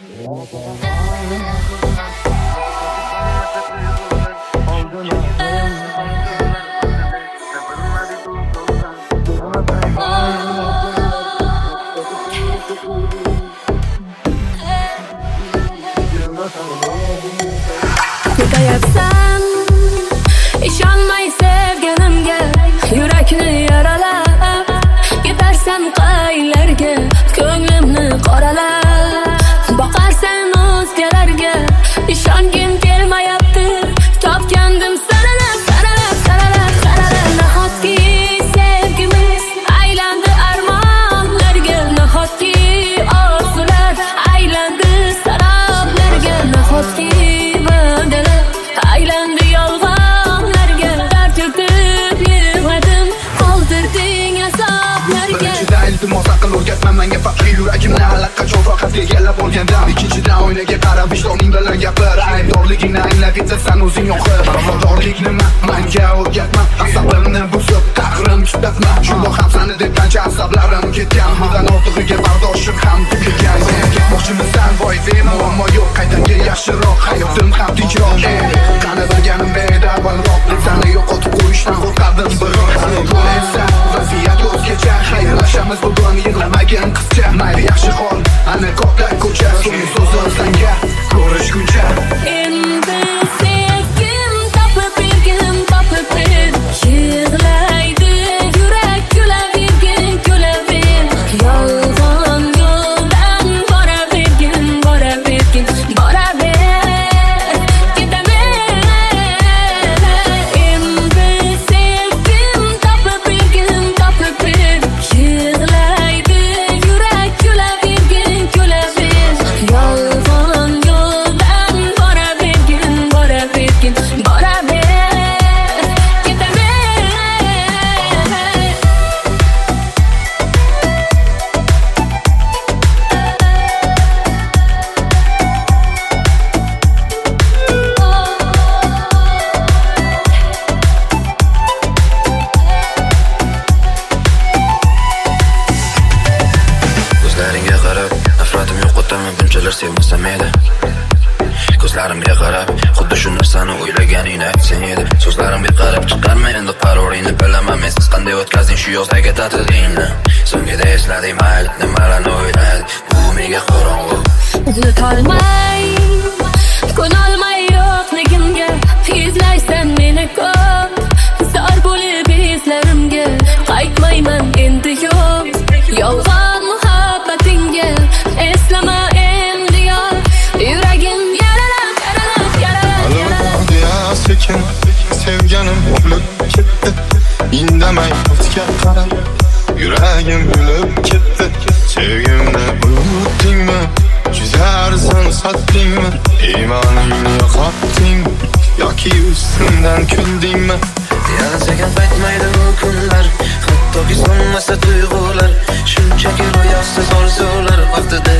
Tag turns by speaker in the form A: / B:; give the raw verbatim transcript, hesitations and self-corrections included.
A: Ketayapsan ishonmay sevganimga, yurakni yaralab ketarsan qaylarga, ko'nglimni qoralab boqarsan o'zgalarga. Ishongim kelmayapti, topgandim saralab saralab saralab saralab. Nahotki sevgimiz aylandi armonlarga, nahotki orzular aylandi saroblarga, nahotki aylandi yolg'onlarga. Dard yutib yig'ladim, qoldirding azoblarga.
B: Birinchidan iltimos aql o'rgatma menga, faqat yuragimni allaqachon faqat egallab olgandan. Ikkinchidan oynaga qarab vijdoning bilan gapir, aybdorligingni anglab yetasan o'zing oxir. Vafodorlik nima menga o'rgatma, asabimni buzib taqrim tutatma. Shundoq ham sani deb qancha asablarim ketgan, bundan ortig'iga bardoshim ham tugagan. Ketmoqchimizdan voy muammo yo'q, qaytanga yaxshiroq, hayotim ham tinchroq. Qani bilganim edi avvalroq, seni yo'qotib qo'yishdan qo'rqardim biroq. Esa vaziyat o'zgacha, xayrlashamiz bugun yig'lamagin qizcha. Mayli yaxshi hol, ana ko'klar ko'cha, so'ng so'zim senga ko'rishguncha.
A: Endi sevgim topib bergin, topib ber, yig'laydi yurak, kulavergin, kulaver. Yolg'on yo'ldan boravergin, boravergin, boraver, ketaver. Endi sevgim topib bergin, topib ber, yig'laydi yurak, kulavergin, kulaver. Yolg'on yo'ldan boravergin, boravergin, boraver, ketaver.
C: Ko'zlaringga qarab nafratim yo'qotaman, bunchalar sevmasam edi. Ko'zlarimga qarab xuddi shu narsani o'ylaganingni aytsang edi. So'zlarimga qarab chiqarma endi qaroringni, bilaman men siz qanday o'tkazding shu yozdagi ta'tilingni. So'ngida esladim mayli nimalarni o'ylaydi, bu menga qorong'u.
A: Unutolmay, ko'nolmay yo'qligimga, izlaysan meni ko'p, zor bo'lib izlarimga, qaytmayman endi yo'q. Yolg'on muhabbatingga eslama endi yor, yuragim yaralab yaralab yaralab yaralab.
D: Deya sekin sevganim o'lib ketdi, indamay o'tga qarab yuragim o'lib ketdi. Sevgimni unutdingmi, juda arzon sotdingmi, iymoningni yo'qotdingmi yoki ustimdan kuldingmi?
C: Yana sekin qaytmaydi bu kunlar, hattoki so'nmasa tuyg'ular, shunchaki ro'yosiz orzular. Vaqtida